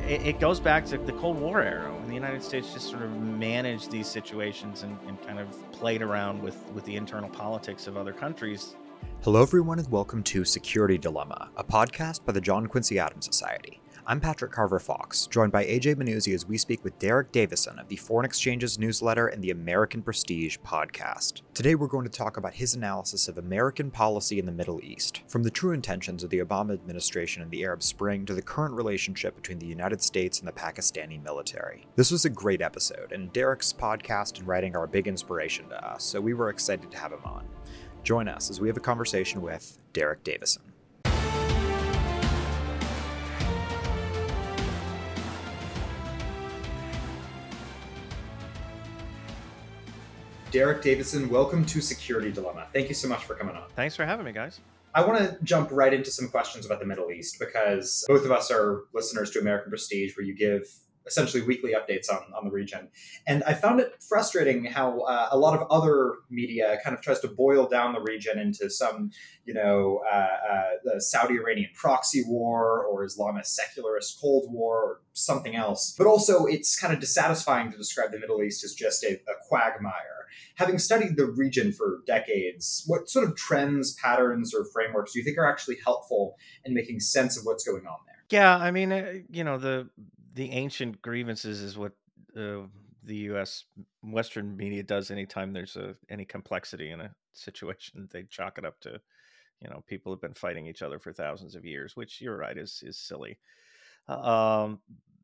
it goes back to the Cold War era when the United States just sort of managed these situations and kind of played around with the internal politics of other countries. Hello, everyone, and welcome to Security Dilemma, a podcast by the John Quincy Adams Society. I'm Patrick Carver Fox, joined by AJ Manuzzi as we speak with Derek Davison of the Foreign Exchanges newsletter and the American Prestige podcast. Today, we're going to talk about his analysis of American policy in the Middle East, from the true intentions of the Obama administration in the Arab Spring to the current relationship between the United States and the Pakistani military. This was a great episode, and Derek's podcast and writing are a big inspiration to us, so we were excited to have him on. Join us as we have a conversation with Derek Davison. Derek Davison, welcome to Security Dilemma. Thank you so much for coming on. Thanks for having me, guys. I want to jump right into some questions about the Middle East because both of us are listeners to American Prestige, where you give essentially weekly updates on the region. And I found it frustrating how a lot of other media kind of tries to boil down the region into some, the Saudi-Iranian proxy war or Islamist secularist Cold War or something else. But also it's kind of dissatisfying to describe the Middle East as just a quagmire. Having studied the region for decades, what sort of trends, patterns, or frameworks do you think are actually helpful in making sense of what's going on there? Yeah, I mean, the ancient grievances is what the U.S. Western media does anytime there's any complexity in a situation. They chalk it up to, people have been fighting each other for thousands of years, which you're right is silly. Um,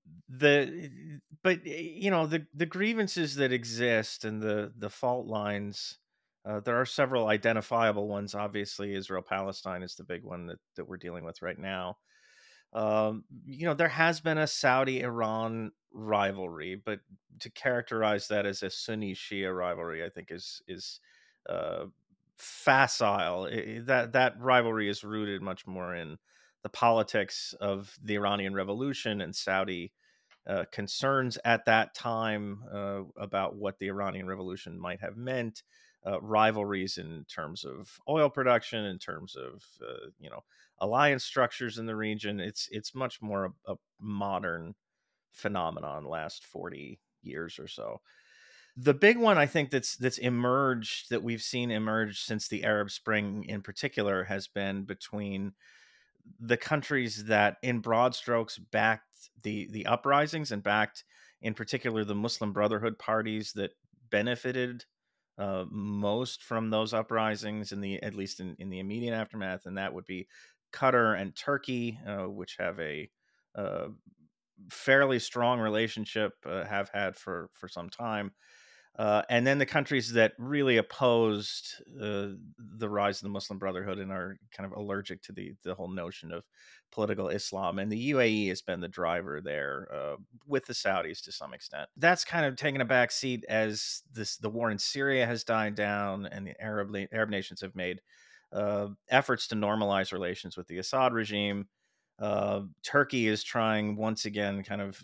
the grievances that exist and the fault lines. There are several identifiable ones. Obviously, Israel-Palestine is the big one that we're dealing with right now. There has been a Saudi-Iran rivalry, but to characterize that as a Sunni-Shia rivalry, I think is uh, facile. That rivalry is rooted much more in the politics of the Iranian Revolution and Saudi concerns at that time about what the Iranian Revolution might have meant, rivalries in terms of oil production, in terms of alliance structures in the region. It's much more a modern phenomenon, last 40 years or so. The big one I think that's emerged, that we've seen emerge since the Arab Spring in particular, has been between the countries that in broad strokes backed the uprisings and backed in particular the Muslim Brotherhood parties that benefited most from those uprisings in the at least in the immediate aftermath, and that would be Qatar and Turkey, which have a uh, fairly strong relationship, have had for some time. And then the countries that really opposed the rise of the Muslim Brotherhood and are kind of allergic to the whole notion of political Islam. And the UAE has been the driver there, with the Saudis to some extent. That's kind of taken a back seat as the war in Syria has died down, and the Arab nations have made efforts to normalize relations with the Assad regime. Turkey is trying once again, kind of,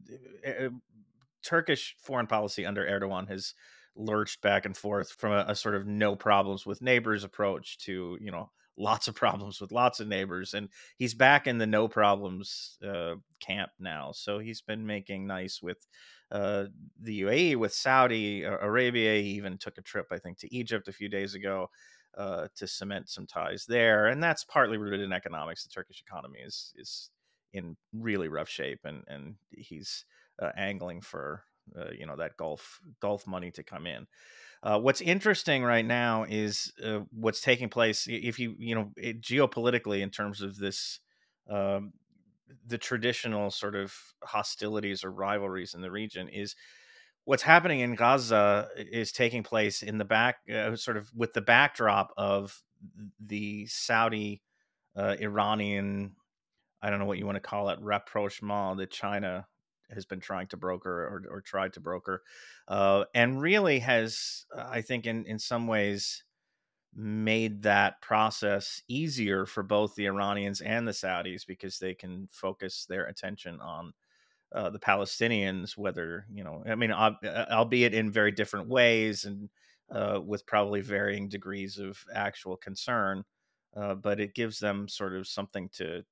Turkish foreign policy under Erdogan has lurched back and forth from a sort of no problems with neighbors approach to, lots of problems with lots of neighbors. And he's back in the no problems camp now. So he's been making nice with the UAE, with Saudi Arabia. He even took a trip, I think, to Egypt a few days ago to cement some ties there. And that's partly rooted in economics. The Turkish economy is in really rough shape, and he's angling for that Gulf money to come in. What's interesting right now is what's taking place. If geopolitically, in terms of this, um, the traditional sort of hostilities or rivalries in the region, is what's happening in Gaza is taking place in the back, sort of with the backdrop of the Saudi Iranian, I don't know what you want to call it, rapprochement that China has been trying to broker, or tried to broker, and really has, I think, in some ways, made that process easier for both the Iranians and the Saudis, because they can focus their attention on the Palestinians, whether, I mean, albeit in very different ways, and with probably varying degrees of actual concern, but it gives them sort of something to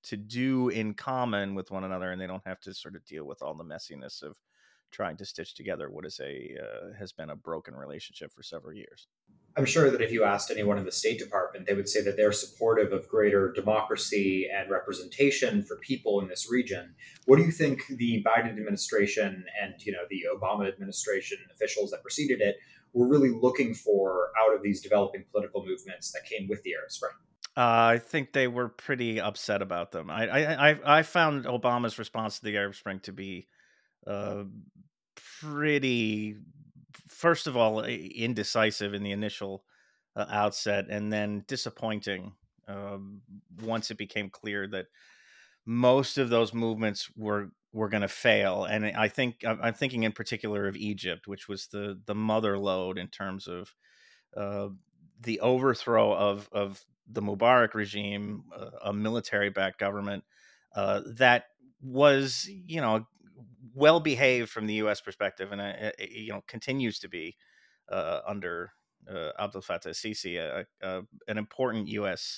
to do in common with one another, and they don't have to sort of deal with all the messiness of trying to stitch together what is a has been a broken relationship for several years. I'm sure that if you asked anyone in the State Department, they would say that they're supportive of greater democracy and representation for people in this region. What do you think the Biden administration and the Obama administration officials that preceded it were really looking for out of these developing political movements that came with the Arab Spring? I think they were pretty upset about them. I found Obama's response to the Arab Spring to be uh, pretty, first of all, indecisive in the initial outset, and then disappointing once it became clear that most of those movements were going to fail. And I think I'm thinking in particular of Egypt, which was the mother lode in terms of uh, the overthrow of the Mubarak regime, a military-backed government that was, well behaved from the U.S. perspective, and continues to be under Abdel Fattah Sisi, an important U.S.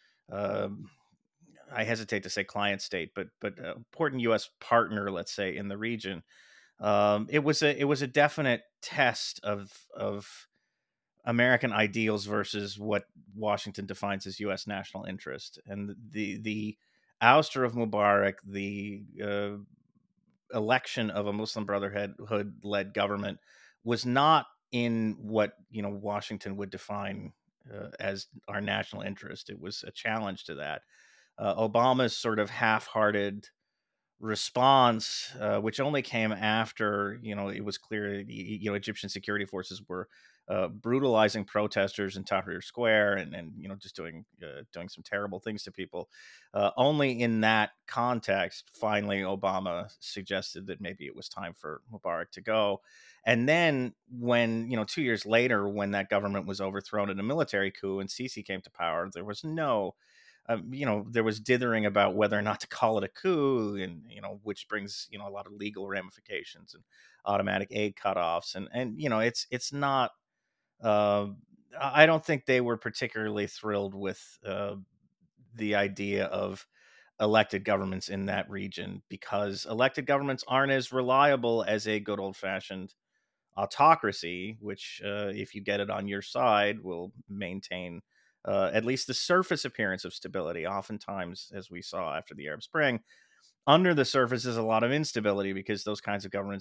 I hesitate to say client state, but important U.S. partner, let's say, in the region. It was a definite test of American ideals versus what Washington defines as U.S. national interest, and the ouster of Mubarak, the election of a Muslim Brotherhood led government was not in what Washington would define as our national interest. It was a challenge to that. Obama's sort of half-hearted response, which only came after it was clear Egyptian security forces were brutalizing protesters in Tahrir Square, and just doing some terrible things to people. Only in that context, finally, Obama suggested that maybe it was time for Mubarak to go. And then, when 2 years later, when that government was overthrown in a military coup and Sisi came to power, there was no there was dithering about whether or not to call it a coup, and which brings a lot of legal ramifications and automatic aid cutoffs, and it's not. Uh, I don't think they were particularly thrilled with the idea of elected governments in that region, because elected governments aren't as reliable as a good old fashioned autocracy, which, if you get it on your side, will maintain at least the surface appearance of stability. Oftentimes, as we saw after the Arab Spring, under the surface is a lot of instability, because those kinds of governments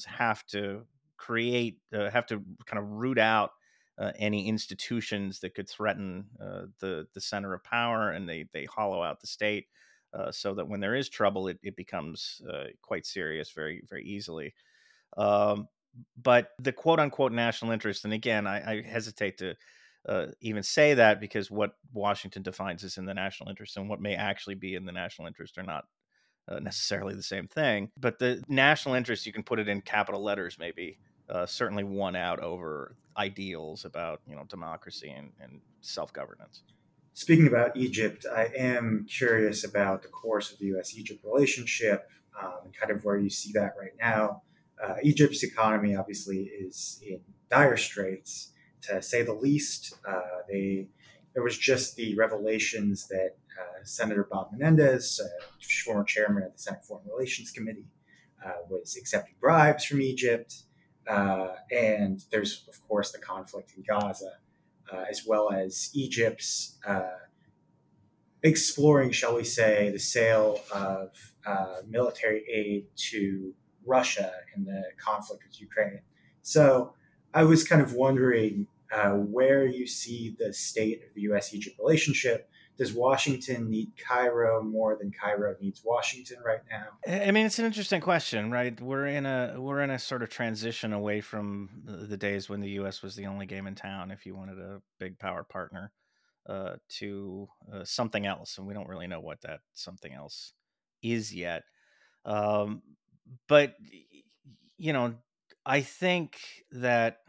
have to kind of root out any institutions that could threaten the center of power, and they hollow out the state. So that when there is trouble, it becomes quite serious very, very easily. Um, but the quote unquote national interest, and again, I hesitate to even say that, because what Washington defines as in the national interest and what may actually be in the national interest are not necessarily the same thing. But the national interest, you can put it in capital letters, maybe. Certainly won out over ideals about democracy and self governance. Speaking about Egypt, I am curious about the course of the U.S. Egypt relationship and kind of where you see that right now. Egypt's economy obviously is in dire straits, to say the least. There was just the revelations that Senator Bob Menendez, former chairman of the Senate Foreign Relations Committee, was accepting bribes from Egypt. And there's, of course, the conflict in Gaza, as well as Egypt's exploring, shall we say, the sale of military aid to Russia in the conflict with Ukraine. So I was kind of wondering where you see the state of the U.S. Egypt relationship. Does Washington need Cairo more than Cairo needs Washington right now? I mean, it's an interesting question, right? We're in a sort of transition away from the days when the U.S. was the only game in town, if you wanted a big power partner, to something else, and we don't really know what that something else is yet. Um, but you know, I think that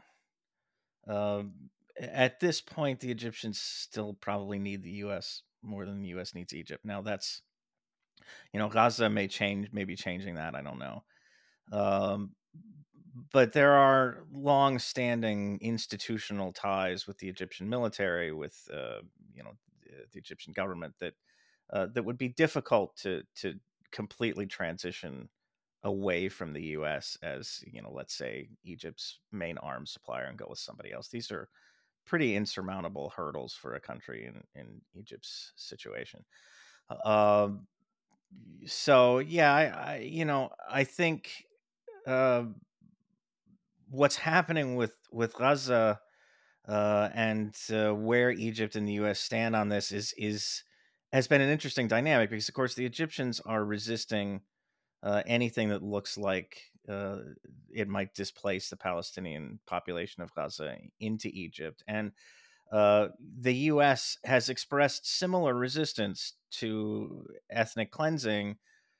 at this point, the Egyptians still probably need the U.S. more than the U.S. needs Egypt. Now, that's Gaza may be changing that. I don't know. Um, but there are long-standing institutional ties with the Egyptian military, with the Egyptian government, that that would be difficult to completely transition away from the U.S. as, let's say, Egypt's main arms supplier and go with somebody else. These are pretty insurmountable hurdles for a country in Egypt's situation. Um, so yeah, I think uh, what's happening with Gaza and where Egypt and the U.S. stand on this is has been an interesting dynamic because, of course, the Egyptians are resisting anything that looks like it might displace the Palestinian population of Gaza into Egypt, and the U.S. has expressed similar resistance to ethnic cleansing,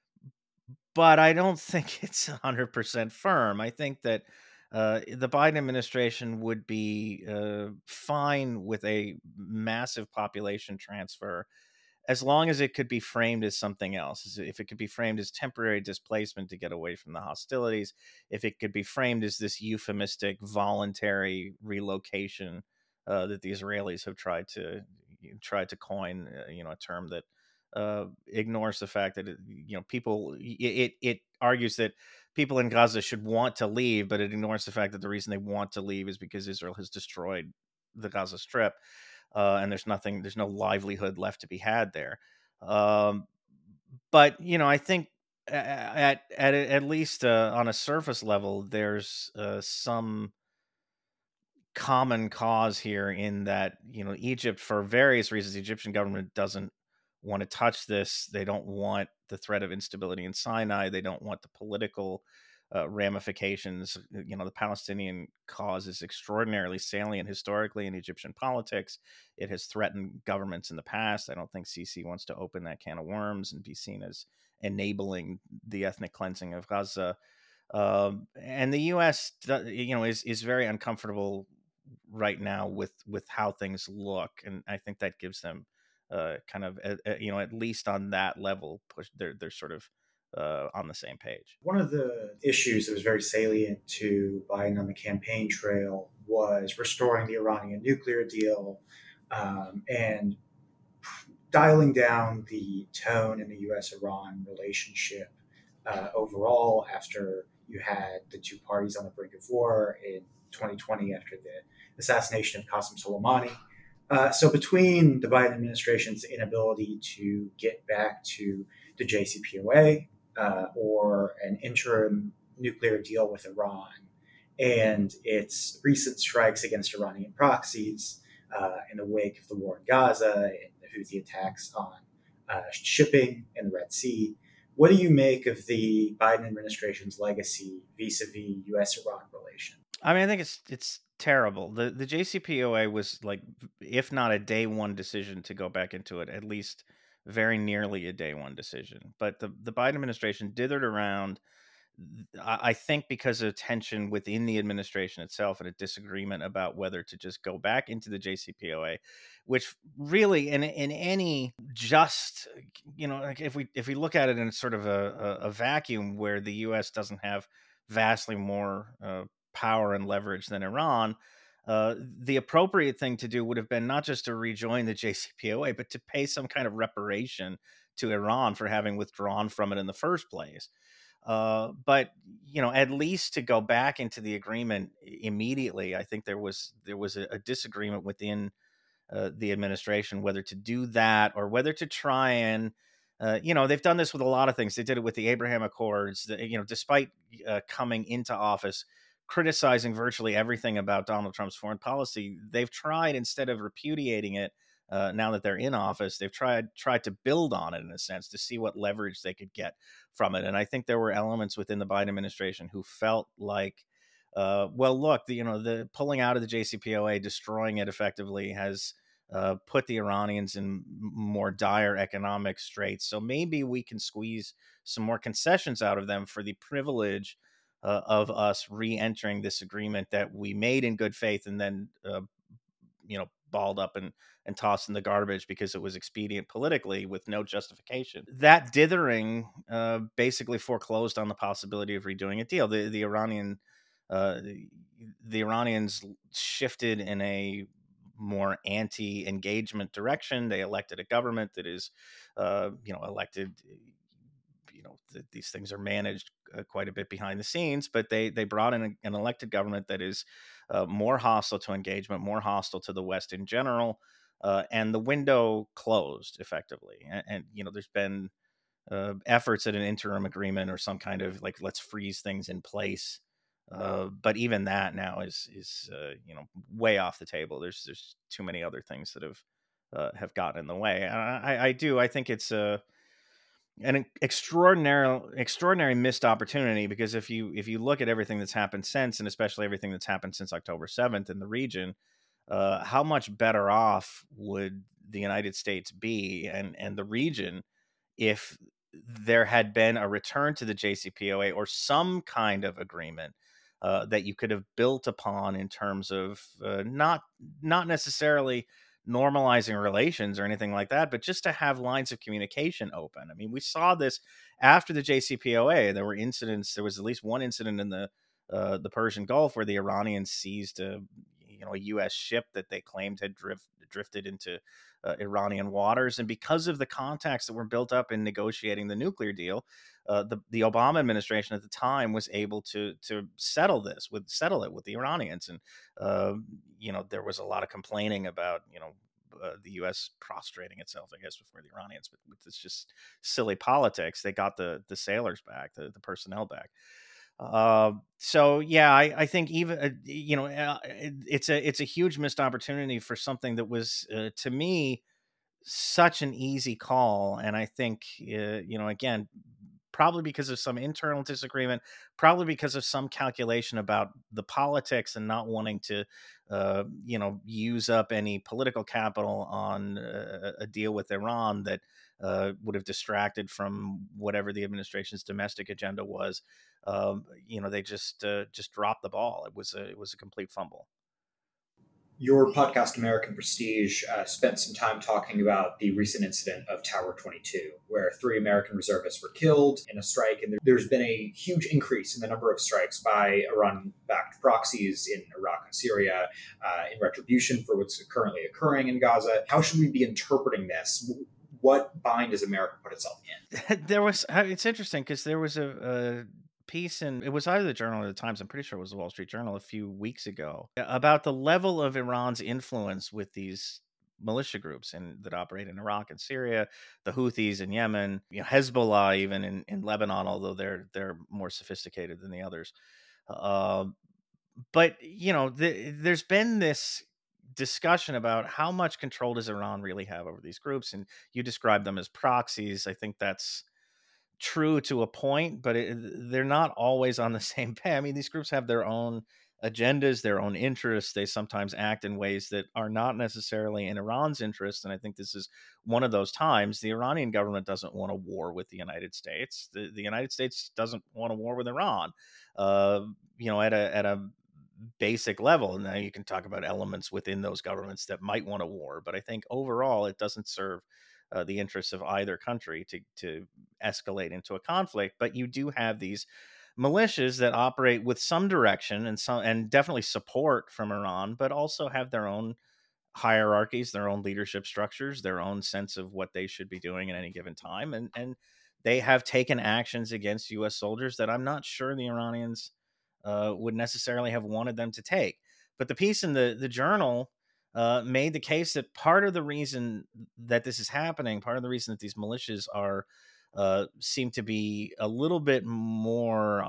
but I don't think it's 100% firm. I think that the Biden administration would be fine with a massive population transfer as long as it could be framed as something else. If it could be framed as temporary displacement to get away from the hostilities, if it could be framed as this euphemistic voluntary relocation that the Israelis have tried to coin, a term that ignores the fact that it argues that people in Gaza should want to leave, but it ignores the fact that the reason they want to leave is because Israel has destroyed the Gaza Strip, and there's no livelihood left to be had there. Um, but I think at least on a surface level, there's some common cause here in that Egypt, for various reasons, the Egyptian government doesn't want to touch this. They don't want the threat of instability in Sinai. They don't want the political ramifications. The Palestinian cause is extraordinarily salient historically in Egyptian politics. It has threatened governments in the past. I don't think Sisi wants to open that can of worms and be seen as enabling the ethnic cleansing of Gaza. And the U.S. is very uncomfortable right now with how things look, and I think that gives them kind of at least on that level push. They're sort of on the same page. One of the issues that was very salient to Biden on the campaign trail was restoring the Iranian nuclear deal, and dialing down the tone in the U.S. Iran relationship overall after you had the two parties on the brink of war in 2020 after the assassination of Qasem Soleimani. So between the Biden administration's inability to get back to the JCPOA or an interim nuclear deal with Iran and its recent strikes against Iranian proxies in the wake of the war in Gaza and the Houthi attacks on shipping in the Red Sea, what do you make of the Biden administration's legacy vis-a-vis U.S.-Iran relations? I mean, I think it's terrible. The JCPOA was like, if not a day one decision to go back into it, at least very nearly a day one decision. But the Biden administration dithered around. I think because of tension within the administration itself and a disagreement about whether to just go back into the JCPOA, which really in any just like if we look at it in sort of a vacuum where the U.S. doesn't have vastly more power and leverage than Iran. The appropriate thing to do would have been not just to rejoin the JCPOA, but to pay some kind of reparation to Iran for having withdrawn from it in the first place. But at least to go back into the agreement immediately, I think there was a disagreement within the administration whether to do that or whether to try and they've done this with a lot of things. They did it with the Abraham Accords. Despite coming into office criticizing virtually everything about Donald Trump's foreign policy, they've tried, instead of repudiating it, now that they're in office, they've tried to build on it in a sense to see what leverage they could get from it. And I think there were elements within the Biden administration who felt like, well, look, the pulling out of the JCPOA, destroying it effectively, has put the Iranians in more dire economic straits. So maybe we can squeeze some more concessions out of them for the privilege of us re-entering this agreement that we made in good faith and then balled up and tossed in the garbage because it was expedient politically with no justification. That dithering basically foreclosed on the possibility of redoing a deal. The Iranians shifted in a more anti-engagement direction. They elected a government that is, elected. These things are managed quite a bit behind the scenes, but they brought in an elected government that is more hostile to engagement, more hostile to the West in general, and the window closed effectively. There's been efforts at an interim agreement or some kind of like let's freeze things in place. But even that now is way off the table. There's too many other things that have gotten in the way. And I think it's an extraordinary missed opportunity, because if you look at everything that's happened since, and especially everything that's happened since October 7th in the region, how much better off would the United States be and the region if there had been a return to the JCPOA or some kind of agreement that you could have built upon in terms of not necessarily normalizing relations or anything like that, but just to have lines of communication open. I mean, we saw this after the JCPOA. There were incidents. There was at least one incident in the Persian Gulf where the Iranians seized a U.S. ship that they claimed had drifted into Iranian waters. And because of the contacts that were built up in negotiating the nuclear deal, the Obama administration at the time was able to settle it with the Iranians. And there was a lot of complaining about the U.S. prostrating itself, I guess, before the Iranians, but it's just silly politics. They got the sailors back, the personnel back. So yeah, I think even it's a huge missed opportunity for something that was to me such an easy call. And I think again, probably because of some internal disagreement, probably because of some calculation about the politics and not wanting to use up any political capital on a deal with Iran that would have distracted from whatever the administration's domestic agenda was. They just dropped the ball. It was a complete fumble. Your podcast, American Prestige, spent some time talking about the recent incident of Tower 22, where 3 American reservists were killed in a strike. And there's been a huge increase in the number of strikes by Iran-backed proxies in Iraq and Syria in retribution for what's currently occurring in Gaza. How should we be interpreting this? What bind does America put itself in? It's interesting because there was a piece in, it was either the Journal or the Times, I'm pretty sure it was the Wall Street Journal, a few weeks ago, about the level of Iran's influence with these militia groups that operate in Iraq and Syria, the Houthis in Yemen, Hezbollah even in Lebanon, although they're more sophisticated than the others. But there's been this discussion about how much control does Iran really have over these groups, and you describe them as proxies. I think that's true to a point, but they're not always on the same page. I mean, these groups have their own agendas, their own interests. They sometimes act in ways that are not necessarily in Iran's interest. And I think this is one of those times. The Iranian government doesn't want a war with the United States. The United States doesn't want a war with Iran. At a basic level. Now you can talk about elements within those governments that might want a war, but I think overall it doesn't serve the interests of either country to escalate into a conflict. But you do have these militias that operate with some direction and definitely support from Iran, but also have their own hierarchies, their own leadership structures, their own sense of what they should be doing at any given time. And they have taken actions against U.S. soldiers that I'm not sure the Iranians would necessarily have wanted them to take. But the piece in the journal made the case that part of the reason that this is happening, part of the reason that these militias are seem to be a little bit more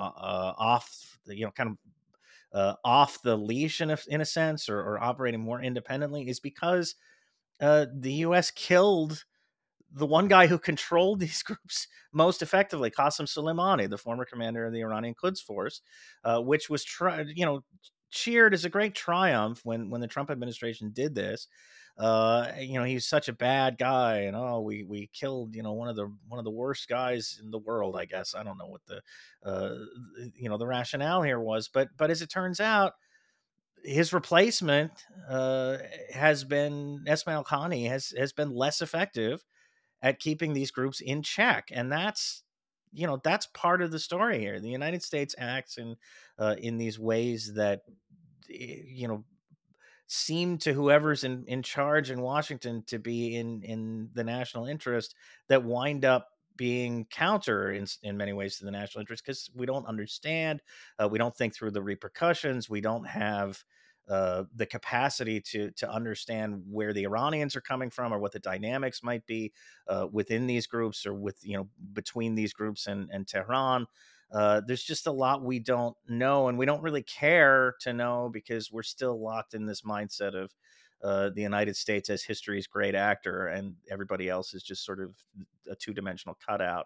off the leash in a sense, or operating more independently, is because the U.S. killed the one guy who controlled these groups most effectively, Qasem Soleimani, the former commander of the Iranian Quds Force, which was cheered as a great triumph when the Trump administration did this. He's such a bad guy, and we killed one of the worst guys in the world. I guess I don't know what the rationale here was, but as it turns out, his replacement has been Esmail Khani has been less effective at keeping these groups in check. And that's part of the story here. The United States acts in these ways that you know seem to whoever's in charge in Washington to be in the national interest that wind up being counter in many ways to the national interest because we don't understand, we don't think through the repercussions, we don't have the capacity to understand where the Iranians are coming from or what the dynamics might be within these groups or with between these groups and Tehran. There's just a lot we don't know, and we don't really care to know because we're still locked in this mindset of the United States as history's great actor, and everybody else is just sort of a two-dimensional cutout.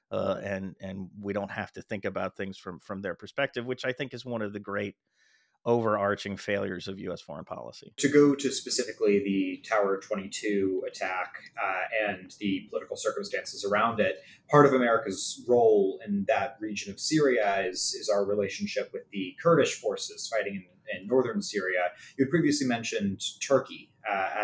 And we don't have to think about things from their perspective, which I think is one of the great overarching failures of U.S. foreign policy. To go to specifically the Tower 22 attack and the political circumstances around it, part of America's role in that region of Syria is our relationship with the Kurdish forces fighting in northern Syria. You had previously mentioned Turkey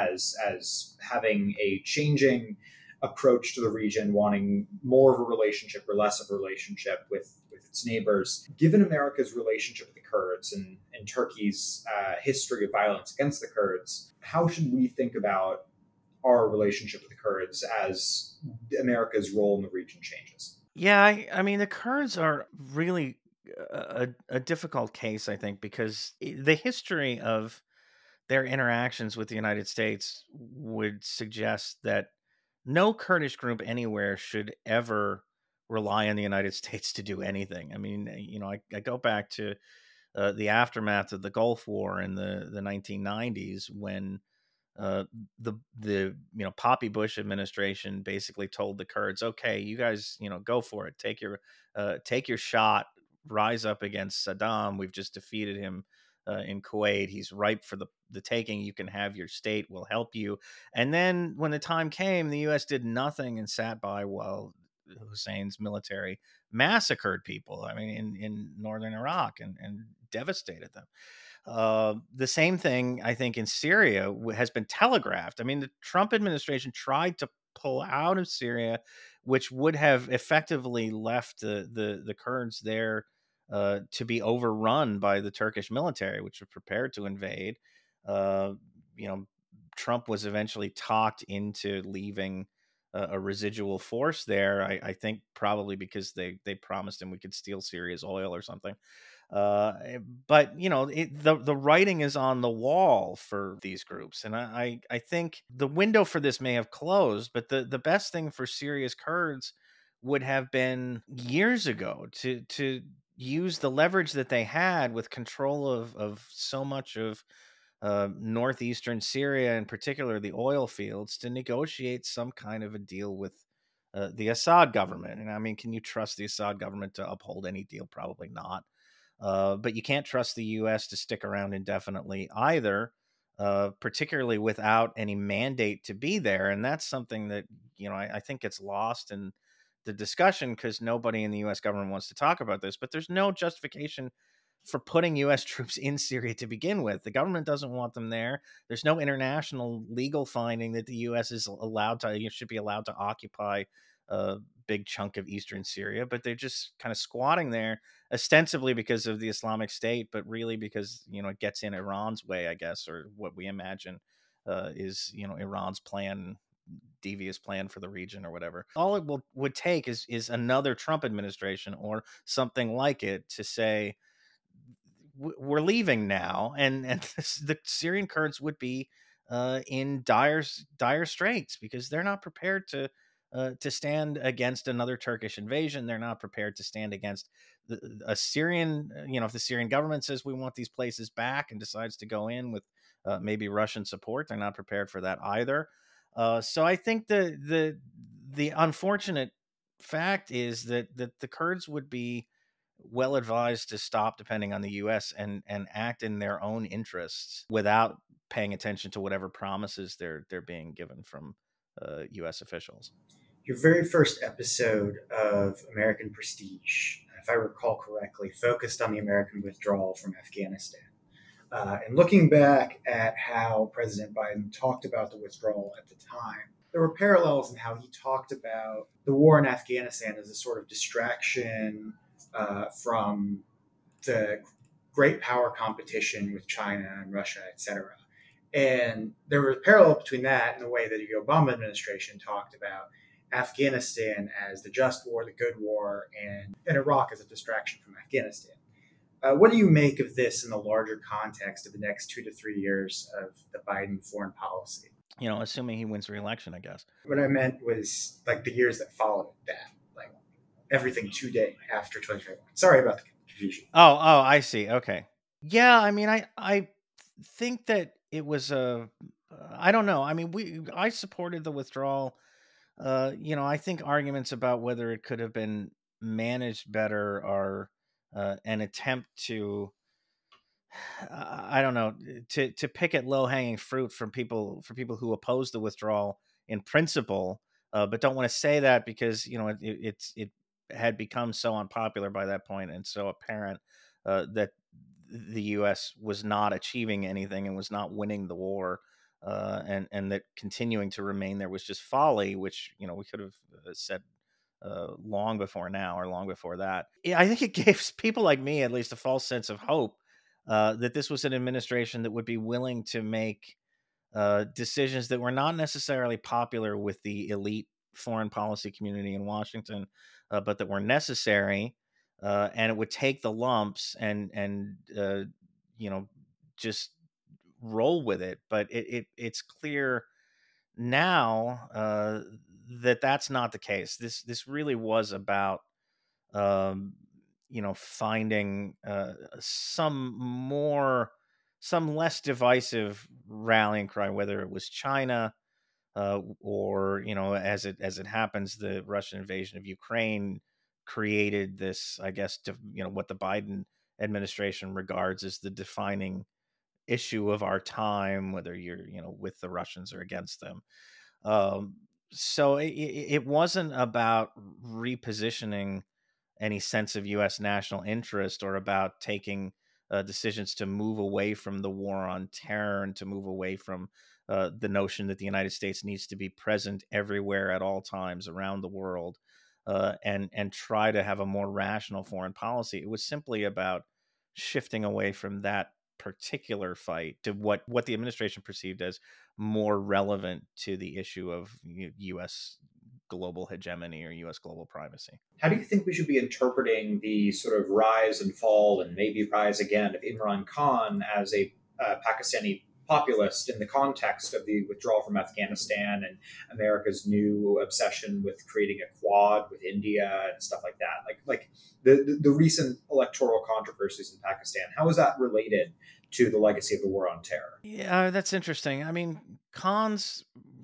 as having a changing approach to the region, wanting more of a relationship or less of a relationship with its neighbors. Given America's relationship with the Kurds and Turkey's history of violence against the Kurds, how should we think about our relationship with the Kurds as America's role in the region changes? Yeah, I mean, the Kurds are really a difficult case, I think, because the history of their interactions with the United States would suggest that no Kurdish group anywhere should ever rely on the United States to do anything. I mean, I go back to the aftermath of the Gulf War in the 1990s when uh, the Poppy Bush administration basically told the Kurds, okay, you guys go for it, take your shot, rise up against Saddam. We've just defeated him in Kuwait. He's ripe for the taking. You can have your state. We'll help you. And then when the time came, the U.S. did nothing and sat by while Hussein's military massacred people. I mean, in northern Iraq and devastated them. The same thing, I think, in Syria has been telegraphed. I mean, the Trump administration tried to pull out of Syria, which would have effectively left the Kurds there to be overrun by the Turkish military, which was prepared to invade. Uh, you know, Trump was eventually talked into leaving a residual force there. I think probably because they promised him we could steal Syria's oil or something. But the writing is on the wall for these groups, and I think the window for this may have closed. But the best thing for Syria's Kurds would have been years ago to use the leverage that they had with control of so much of northeastern Syria, in particular the oil fields, to negotiate some kind of a deal with the Assad government. And I mean, can you trust the Assad government to uphold any deal? Probably not. But you can't trust the U.S. to stick around indefinitely either, particularly without any mandate to be there. And that's something that I think gets lost in the discussion because nobody in the U.S. government wants to talk about this. But there's no justification for putting U.S. troops in Syria to begin with. The government doesn't want them there. There's no international legal finding that the U.S. is allowed to, should be allowed to occupy a big chunk of eastern Syria, but they're just kind of squatting there, ostensibly because of the Islamic State, but really because it gets in Iran's way, I guess, or what we imagine is Iran's devious plan for the region or whatever. All it would take is another Trump administration or something like it to say we're leaving now, and the Syrian Kurds would be in dire straits because they're not prepared to stand against another Turkish invasion. They're not prepared to stand against a Syrian. If the Syrian government says we want these places back and decides to go in with maybe Russian support, they're not prepared for that either. So I think the unfortunate fact is that the Kurds would be well advised to stop depending on the US and act in their own interests without paying attention to whatever promises they're being given from US officials. Your very first episode of American Prestige, if I recall correctly, focused on the American withdrawal from Afghanistan. And looking back at how President Biden talked about the withdrawal at the time, there were parallels in how he talked about the war in Afghanistan as a sort of distraction from the great power competition with China and Russia, etc. And there was a parallel between that and the way that the Obama administration talked about Afghanistan as the just war, the good war, and Iraq as a distraction from Afghanistan. What do you make of this in the larger context of the next 2 to 3 years of the Biden foreign policy? Assuming he wins re-election, I guess. What I meant was like the years that followed that, like everything today after 2021. Sorry about the confusion. Oh, I see. Okay. Yeah, I mean, I think that it was a. I don't know. I mean, I supported the withdrawal. I think arguments about whether it could have been managed better are an attempt to I don't know, to pick at low hanging fruit from people for people who oppose the withdrawal in principle, but don't want to say that because it had become so unpopular by that point and so apparent that the U.S. was not achieving anything and was not winning the war, and that continuing to remain there was just folly, which we could have said long before now or long before that. Yeah, I think it gives people like me at least a false sense of hope that this was an administration that would be willing to make decisions that were not necessarily popular with the elite foreign policy community in Washington, but that were necessary, and it would take the lumps and you know just roll with it. But it's clear now that that's not the case. This really was about um, finding some less divisive rallying cry, whether it was China or as it happens, the Russian invasion of Ukraine created this, I guess, what the Biden administration regards as the defining issue of our time, whether you're with the Russians or against them. Um, so it wasn't about repositioning any sense of U.S. national interest or about taking decisions to move away from the war on terror and to move away from the notion that the United States needs to be present everywhere at all times around the world, and try to have a more rational foreign policy. It was simply about shifting away from that particular fight to what the administration perceived as more relevant to the issue of U.S. global hegemony or U.S. global primacy. How do you think we should be interpreting the sort of rise and fall and maybe rise again of Imran Khan as a Pakistani populist in the context of the withdrawal from Afghanistan and America's new obsession with creating a quad with India and stuff like that? Like the recent electoral controversies in Pakistan. How is that related to the legacy of the war on terror? Yeah, that's interesting. I mean, Khan's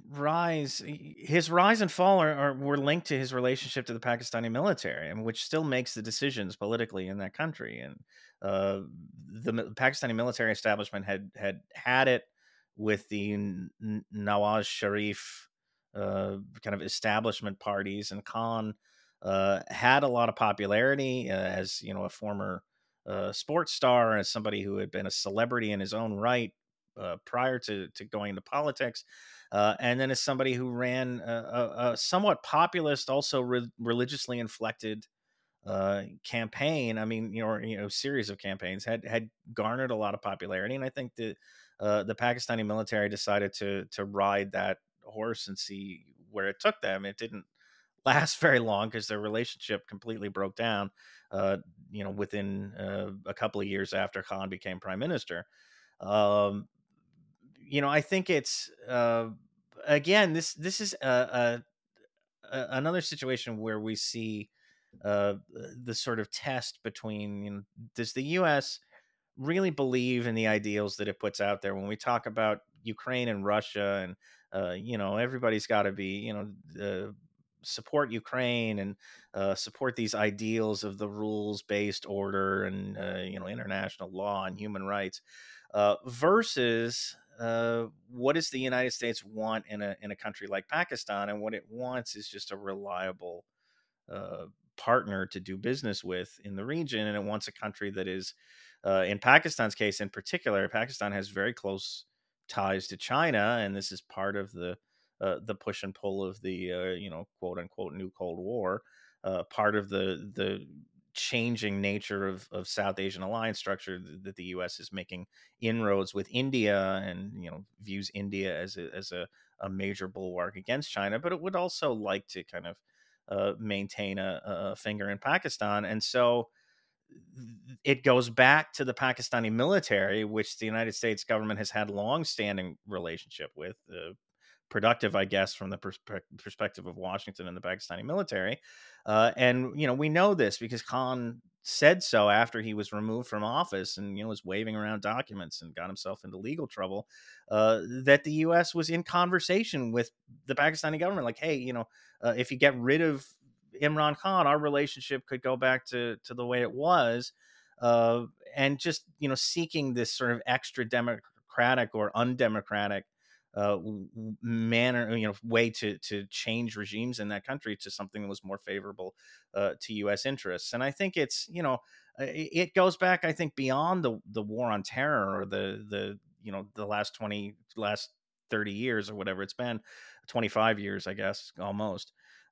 his rise and fall were linked to his relationship to the Pakistani military, and which still makes the decisions politically in that country. And uh, Pakistani military establishment had it with the Nawaz Sharif kind of establishment parties, and Khan had a lot of popularity as a former sports star, as somebody who had been a celebrity in his own right prior to going into politics, and then as somebody who ran a somewhat populist, also religiously inflected campaign. I mean, series of campaigns had garnered a lot of popularity, and I think the Pakistani military decided to ride that horse and see where it took them. It didn't last very long because their relationship completely broke down. Within a couple of years after Khan became prime minister. Um, I think it's again this is another situation where we see the sort of test between does the U.S. really believe in the ideals that it puts out there when we talk about Ukraine and Russia, and everybody's got to be support Ukraine and support these ideals of the rules based order and international law and human rights, versus what does the United States want in a country like Pakistan? And what it wants is just a reliable uh, partner to do business with in the region, and it wants a country that is, in Pakistan's case in particular, Pakistan has very close ties to China, and this is part of the push and pull of the quote unquote new Cold War, part of the changing nature of South Asian alliance structure, that the U.S. is making inroads with India, and views India as a major bulwark against China, but it would also like to kind of maintain a finger in Pakistan. And so it goes back to the Pakistani military, which the United States government has had long-standing relationship with, productive, I guess, from the perspective of Washington and the Pakistani military. And we know this because Khan said so after he was removed from office, and was waving around documents and got himself into legal trouble. That the U.S. was in conversation with the Pakistani government, like, hey, if you get rid of Imran Khan, our relationship could go back to the way it was. Uh, and just seeking this sort of extra democratic or undemocratic manner, way to change regimes in that country to something that was more favorable to U.S. interests. And I think it's it goes back, I think, beyond the war on terror, or the last 30 years or whatever it's been, 25 years, I guess, almost.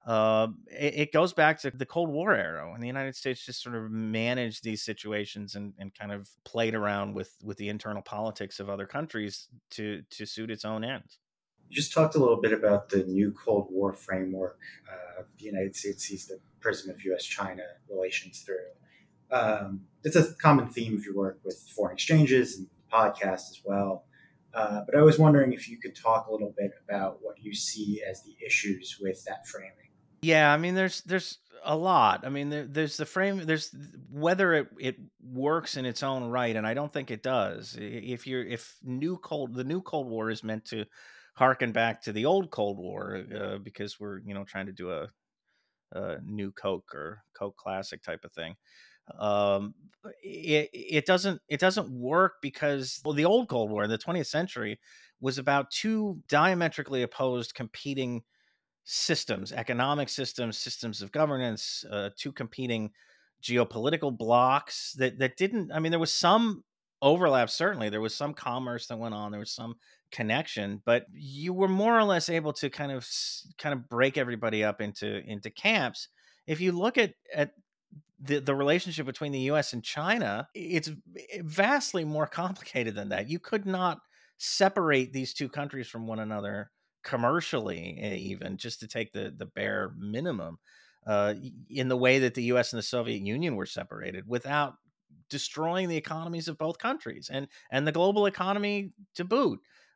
It goes back to the Cold War era, and the United States just sort of managed these situations, and kind of played around with the internal politics of other countries to suit its own ends. You just talked a little bit about the new Cold War framework the United States sees the prism of U.S. China relations through. It's a common theme of your work with foreign exchanges and podcasts as well. But I was wondering if you could talk a little bit about what you see as the issues with that framing. Yeah, I mean, there's a lot. I mean, there's the frame. There's whether it works in its own right, and I don't think it does. If the new Cold War is meant to harken back to the old Cold War, because we're trying to do a new Coke or Coke Classic type of thing. Um, it doesn't work because, well, the old Cold War in the 20th century was about two diametrically opposed competing systems, economic systems, systems of governance, two competing geopolitical blocks that didn't. I mean, there was some overlap. Certainly, there was some commerce that went on. There was some connection, but you were more or less able to kind of break everybody up into camps. If you look at the relationship between the U.S. and China, it's vastly more complicated than that. You could not separate these two countries from one another commercially, even just to take the bare minimum, in the way that the U.S. and the Soviet Union were separated, without destroying the economies of both countries, and the global economy to boot.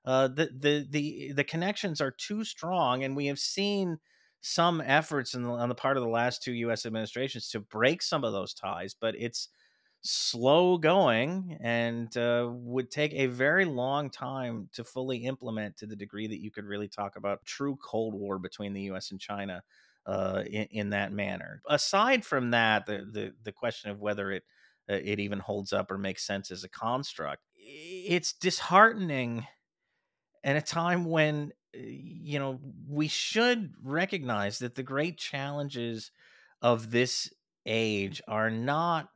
The connections are too strong, and we have seen some efforts on the part of the last two U.S. administrations to break some of those ties, but it's slow going, and would take a very long time to fully implement, to the degree that you could really talk about true Cold War between the U.S. and China in that manner. Aside from that, the question of whether it even holds up or makes sense as a construct, it's disheartening at a time when we should recognize that the great challenges of this age are not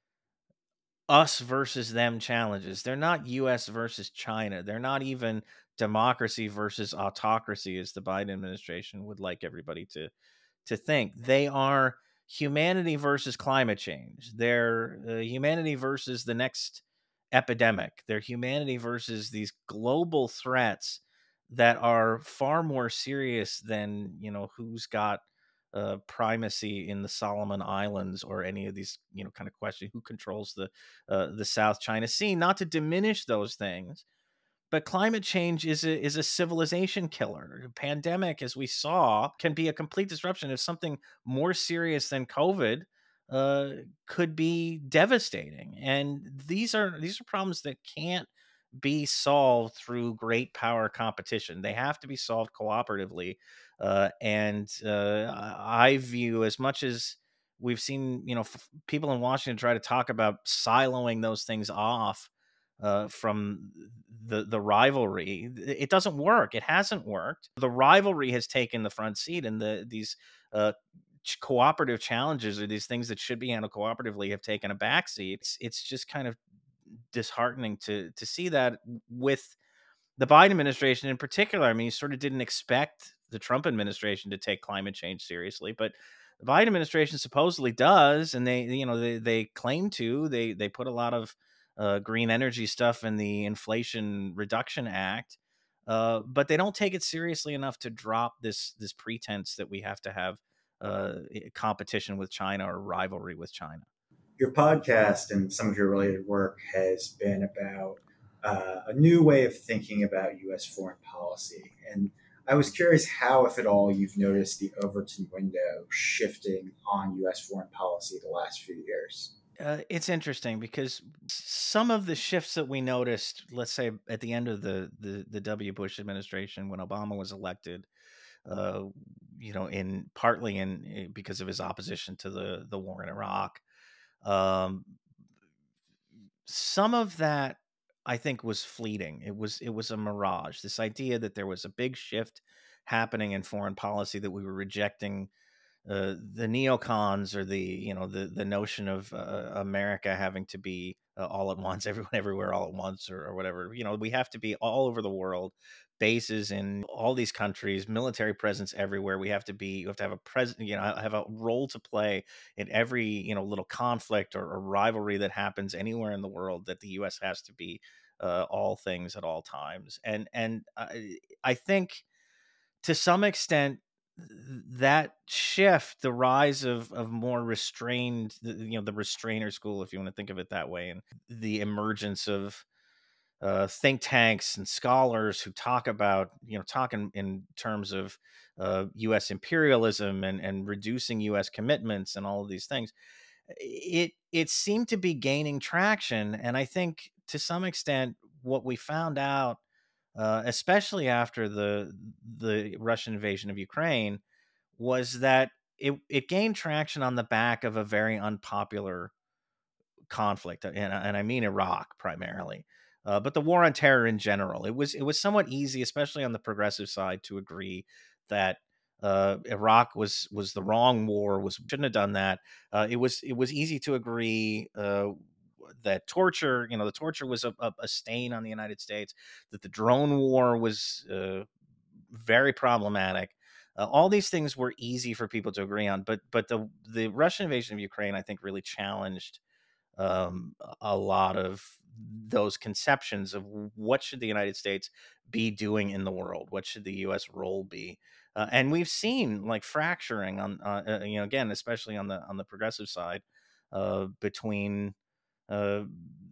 us versus them challenges. They're not US versus China. They're not even democracy versus autocracy, as the Biden administration would like everybody to think. They are humanity versus climate change. They're humanity versus the next epidemic. They're humanity versus these global threats that are far more serious than who's got primacy in the Solomon Islands, or any of these kind of questions. Who controls the South China Sea? Not to diminish those things, but climate change is a civilization killer. Pandemic, as we saw, can be a complete disruption. If something more serious than COVID uh, could be devastating, and these are problems that can't be solved through great power competition. They have to be solved cooperatively. And I view, as much as we've seen, people in Washington try to talk about siloing those things off from the rivalry. It doesn't work. It hasn't worked. The rivalry has taken the front seat, and these uh, cooperative challenges, or these things that should be handled cooperatively, have taken a backseat. It's just kind of disheartening to see that with the Biden administration in particular. I mean, you sort of didn't expect the Trump administration to take climate change seriously, but The Biden administration supposedly does, and they claim to. They put a lot of green energy stuff in the Inflation Reduction Act, but they don't take it seriously enough to drop this pretense that we have to have competition with China or rivalry with China. Your podcast and some of your related work has been about a new way of thinking about U.S. foreign policy. And I was curious how, if at all, you've noticed the Overton window shifting on U.S. foreign policy the last few years. It's interesting because some of the shifts that we noticed, let's say at the end of the W. Bush administration when Obama was elected, uh, in partly because of his opposition to the war in Iraq. Um, some of that I think was fleeting. It was a mirage. This idea that there was a big shift happening in foreign policy, that we were rejecting the neocons, or the notion of America having to be all at once, everyone everywhere all at once, or whatever. We have to be all over the world, bases in all these countries, military presence everywhere. We have to have a present, have a role to play in every little conflict or rivalry that happens anywhere in the world. That the U.S. has to be all things at all times, and I think to some extent that shift, the rise of more restrained, the restrainer school, if you want to think of it that way, and the emergence of think tanks and scholars who talk about, talk in terms of U.S. imperialism and reducing U.S. commitments and all of these things. It seemed to be gaining traction, and I think to some extent what we found out, especially after the Russian invasion of Ukraine, was that it gained traction on the back of a very unpopular conflict, and I mean Iraq primarily, but the war on terror in general. It was somewhat easy, especially on the progressive side, to agree that Iraq was the wrong war, was shouldn't have done that. It was easy to agree that the torture was a stain on the United States, that the drone war was very problematic. All these things were easy for people to agree on, but the Russian invasion of Ukraine, I think, really challenged a lot of those conceptions of what should the United States be doing in the world, what should the U.S. role be, and we've seen like fracturing on, again, especially on the progressive side, between uh,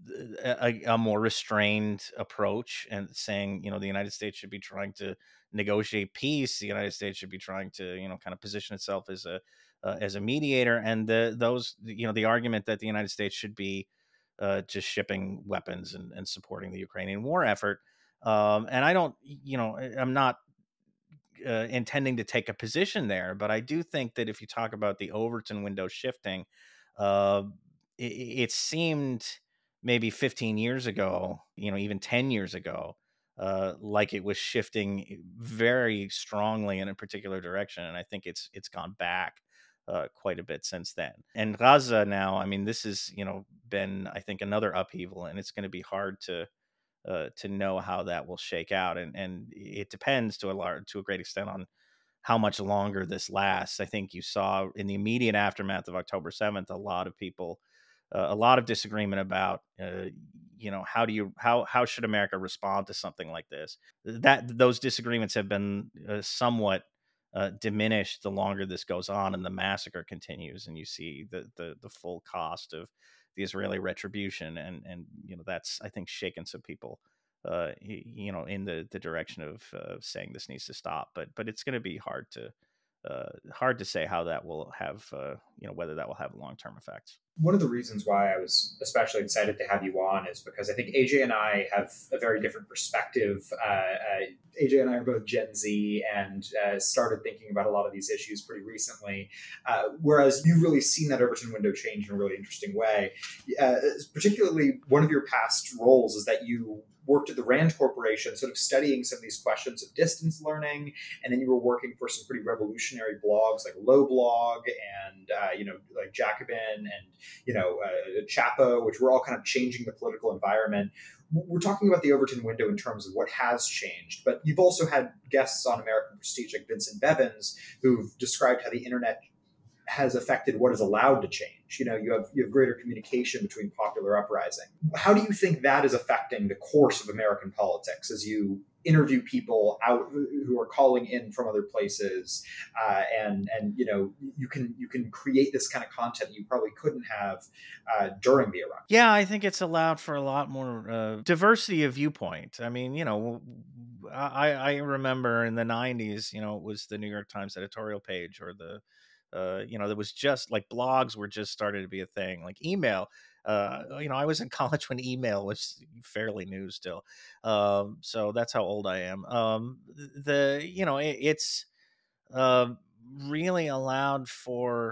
a more restrained approach and saying, the United States should be trying to negotiate peace. The United States should be trying to, kind of position itself as a mediator, and the argument that the United States should be just shipping weapons and supporting the Ukrainian war effort. And I don't, I'm not intending to take a position there, but I do think that if you talk about the Overton window shifting, uh, it seemed maybe 15 years ago, even 10 years ago, like it was shifting very strongly in a particular direction, and I think it's gone back quite a bit since then. And Gaza now, I mean, this has been, I think, another upheaval, and it's going to be hard to know how that will shake out, and it depends to a great extent on how much longer this lasts. I think you saw in the immediate aftermath of October 7th, a lot of people, a lot of disagreement about, how should America respond to something like this? That those disagreements have been somewhat diminished the longer this goes on and the massacre continues, and you see the full cost of the Israeli retribution, and that's, I think, shaken some people in the direction of saying this needs to stop. But it's going to be hard to say how that will have whether that will have long-term effects. One of the reasons why I was especially excited to have you on is because I think AJ and I have a very different perspective. AJ and I are both Gen Z and started thinking about a lot of these issues pretty recently, whereas you've really seen that Overton window change in a really interesting way. Particularly, one of your past roles is that you worked at the Rand Corporation, sort of studying some of these questions of distance learning, and then you were working for some pretty revolutionary blogs like Low Blog and like Jacobin and Chapo, which were all kind of changing the political environment. We're talking about the Overton window in terms of what has changed, but you've also had guests on American Prestige like Vincent Bevins, who've described how the internet has affected what is allowed to change. You have greater communication between popular uprising. How do you think that is affecting the course of American politics as you interview people out who are calling in from other places, and you can create this kind of content you probably couldn't have during the election? Yeah, I think it's allowed for a lot more diversity of viewpoint. I mean, I remember in the '90s, it was the New York Times editorial page, or there was just like blogs were just started to be a thing, like email. I was in college when email was fairly new still, so that's how old I am. It's uh, really allowed for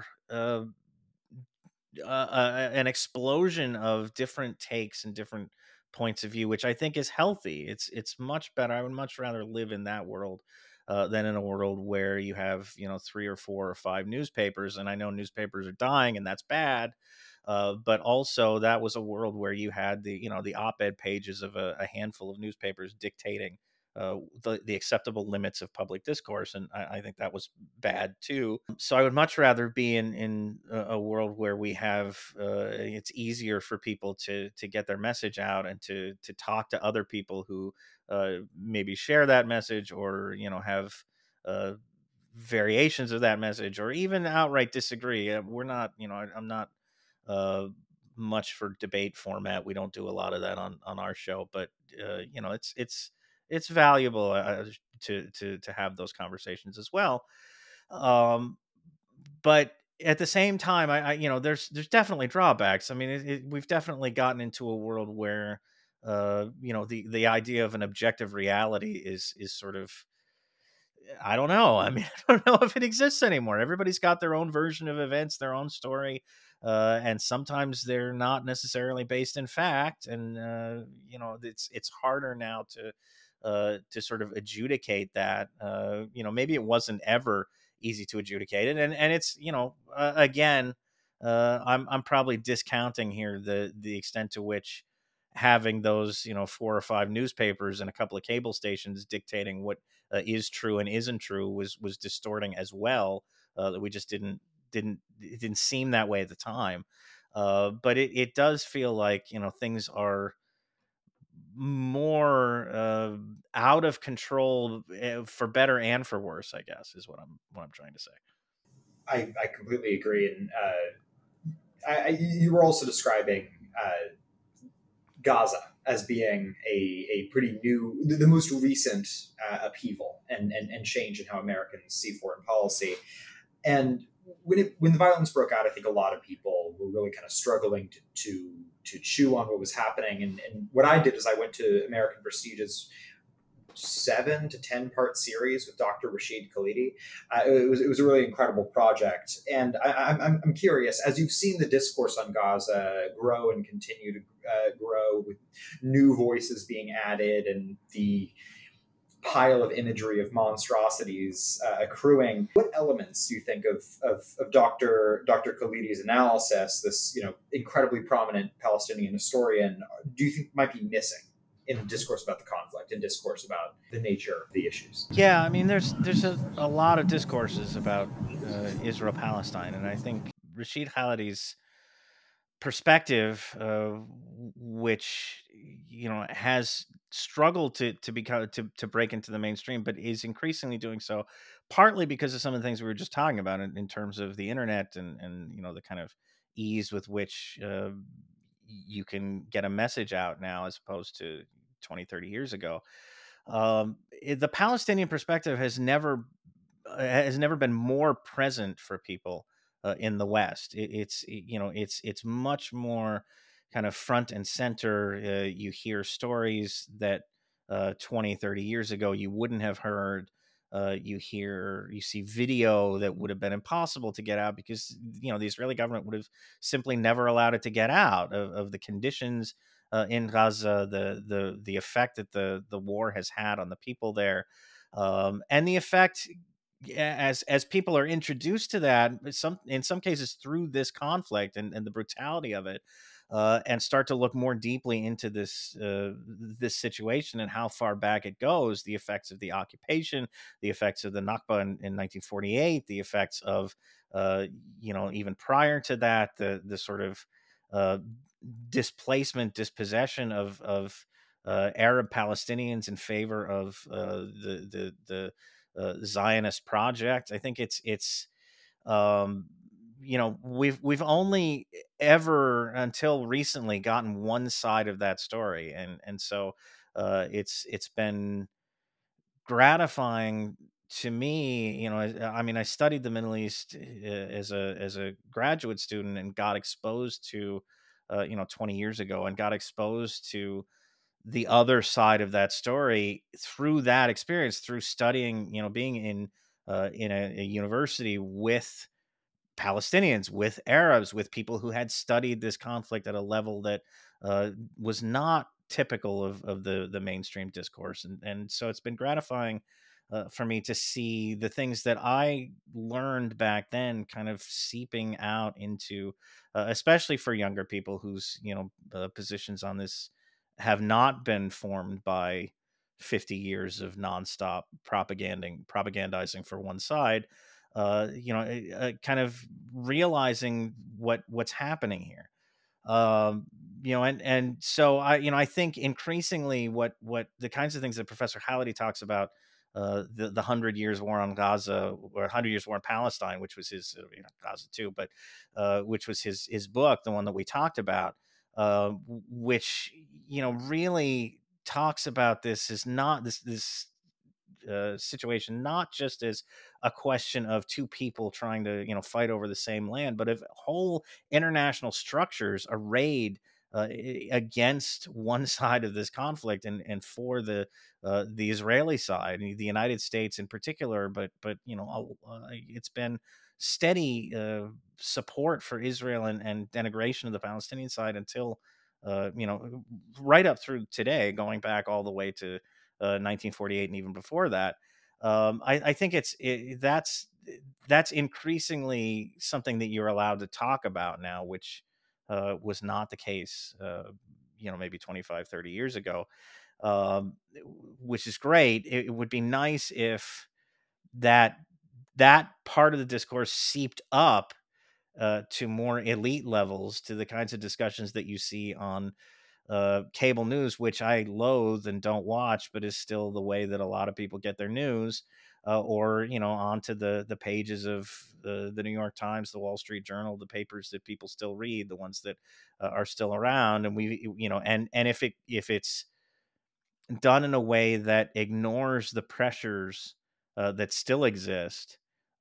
an explosion of different takes and different points of view, which I think is healthy. It's much better. I would much rather live in that world than in a world where you have three or four or five newspapers. And I know newspapers are dying, and that's bad. But also, that was a world where you had the op-ed pages of a handful of newspapers dictating the acceptable limits of public discourse, and I think that was bad too. So I would much rather be in a world where we have it's easier for people to get their message out, and to talk to other people who maybe share that message, or have uh, variations of that message, or even outright disagree. We're not, I'm not uh, much for debate format. We don't do a lot of that on our show, but it's valuable to have those conversations as well. Um, but at the same time, there's definitely drawbacks. I mean, we've definitely gotten into a world where the idea of an objective reality is sort of, I don't know. I mean, I don't know if it exists anymore. Everybody's got their own version of events, their own story, and sometimes they're not necessarily based in fact. And it's harder now to sort of adjudicate that. Maybe it wasn't ever easy to adjudicate it, and it's again, I'm probably discounting here the extent to which having those four or five newspapers and a couple of cable stations dictating what is true and isn't true was distorting as well. That we just didn't it didn't seem that way at the time. But it does feel like things are more out of control, for better and for worse, I guess, is what I'm trying to say. I completely agree, and you were also describing Gaza as being a pretty new, the most recent upheaval and change in how Americans see foreign policy. And when the violence broke out, I think a lot of people were really kind of struggling to chew on what was happening. And what I did is I went to American Prestige's 7 to 10 part series with Dr. Rashid Khalidi. It was a really incredible project, and I'm curious, as you've seen the discourse on Gaza grow and continue to grow with new voices being added, and the pile of imagery of monstrosities accruing. What elements do you think of Dr. Khalidi's analysis, this incredibly prominent Palestinian historian, do you think might be missing in discourse about the conflict and discourse about the nature of the issues? Yeah, I mean, there's a lot of discourses about Israel Palestine, and I think Rashid Khalidi's perspective, which has struggled to become to break into the mainstream, but is increasingly doing so, partly because of some of the things we were just talking about in terms of the internet, and the kind of ease with which you can get a message out now, as opposed to 20, 30 years ago. The Palestinian perspective has never been more present for people in the West. It's much more kind of front and center. You hear stories that 20, 30 years ago you wouldn't have heard. You see video that would have been impossible to get out, because the Israeli government would have simply never allowed it to get out of the conditions in Gaza, the effect that the war has had on the people there, and the effect, as people are introduced to that, in some cases through this conflict, and the brutality of it, and start to look more deeply into this situation and how far back it goes, the effects of the occupation, the effects of the Nakba in 1948, the effects of uh, even prior to that, the sort of uh, displacement, dispossession of Arab Palestinians in favor of the Zionist project. I think it's um, we've only ever until recently gotten one side of that story, and so it's been gratifying to me. I mean, I studied the Middle East as a graduate student and got exposed to 20 years ago, and got exposed to the other side of that story through that experience, through studying, being in a university with Palestinians, with Arabs, with people who had studied this conflict at a level that was not typical of the mainstream discourse, and so it's been gratifying for me to see the things that I learned back then kind of seeping out into, especially for younger people whose positions on this have not been formed by 50 years of nonstop propagandizing for one side, kind of realizing what's happening here. And so I think increasingly what the kinds of things that Professor Halliday talks about, the 100 years war on Gaza, or 100 years war on Palestine, which was his, Gaza too, but which was his book, the one that we talked about, which really talks about this is not this situation, not just as a question of two people trying to fight over the same land, but of whole international structures arrayed against one side of this conflict, and for the Israeli side, and the United States in particular. But it's been steady support for Israel, and denigration of the Palestinian side until right up through today, going back all the way to 1948 and even before that. I think that's increasingly something that you're allowed to talk about now, which was not the case, maybe 25, 30 years ago, which is great. It would be nice if that that part of the discourse seeped up to more elite levels, to the kinds of discussions that you see on cable news, which I loathe and don't watch, but is still the way that a lot of people get their news, or onto the pages of the New York Times, the Wall Street Journal, the papers that people still read, the ones that are still around. And and if it's done in a way that ignores the pressures that still exist,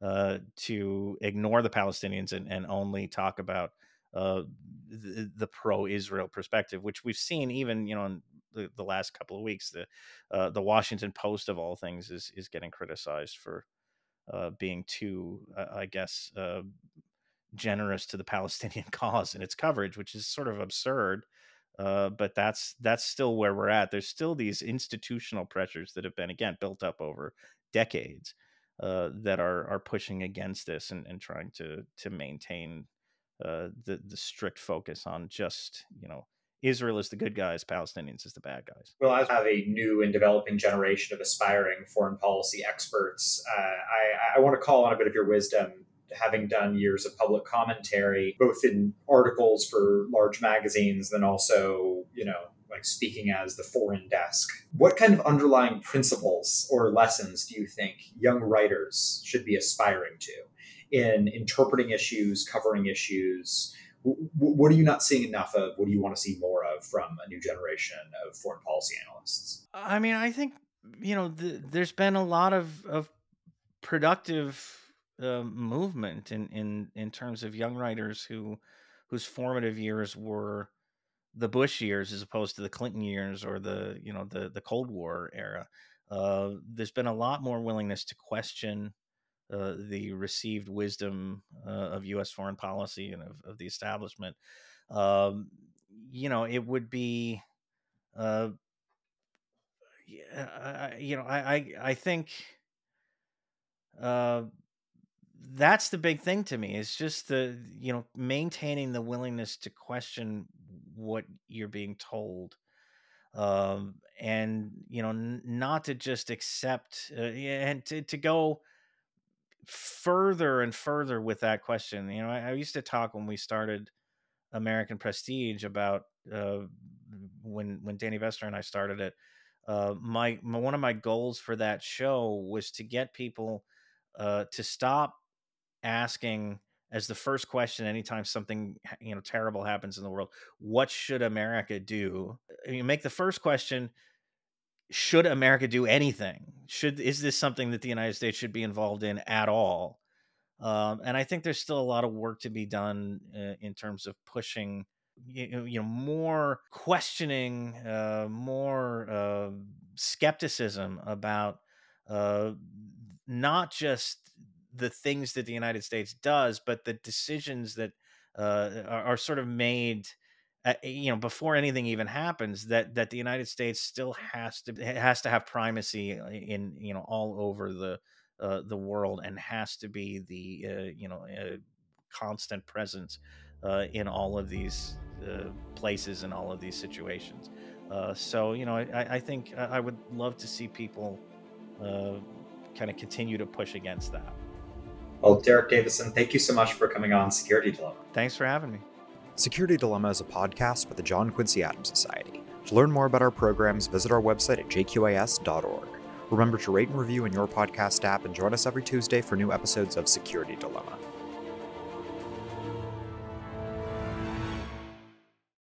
to ignore the Palestinians, and only talk about uh, the pro-Israel perspective, which we've seen even in the last couple of weeks. The Washington Post, of all things, is getting criticized for being too, I guess, generous to the Palestinian cause in its coverage, which is sort of absurd. But that's still where we're at. There's still these institutional pressures that have been, again, built up over decades, that are pushing against this, and trying to maintain the strict focus on just Israel is the good guys, Palestinians is the bad guys. Well, as we have a new and developing generation of aspiring foreign policy experts, I want to call on a bit of your wisdom, having done years of public commentary, both in articles for large magazines, then also, like speaking as the foreign desk. What kind of underlying principles or lessons do you think young writers should be aspiring to in interpreting issues, covering issues? What are you not seeing enough of? What do you want to see more of from a new generation of foreign policy analysts? I mean, I think there's been a lot of productive movement in terms of young writers whose formative years were the Bush years as opposed to the Clinton years, or the Cold War era. There's been a lot more willingness to question the received wisdom of U.S. foreign policy, and of the establishment. Um, it would be, uh, yeah, I think uh, that's the big thing to me. It's just the maintaining the willingness to question what you're being told, and not to just accept, yeah, and to go further and further with that question. I used to talk when we started American Prestige about when Danny Vester and I started it. One of my goals for that show was to get people to stop asking as the first question anytime something terrible happens in the world, what should America do? You make the first question, should America do anything? Is this something that the United States should be involved in at all? And I think there's still a lot of work to be done in terms of pushing, more questioning, more skepticism about not just the things that the United States does, but the decisions that are sort of made. Before anything even happens, that the United States still has to have primacy in all over the world, and has to be the constant presence in all of these places and all of these situations. So I think I would love to see people kind of continue to push against that. Well, Derek Davison, thank you so much for coming on Security Dilemma. Thanks for having me. Security Dilemma is a podcast by the John Quincy Adams Society. To learn more about our programs, visit our website at jqas.org. Remember to rate and review in your podcast app, and join us every Tuesday for new episodes of Security Dilemma.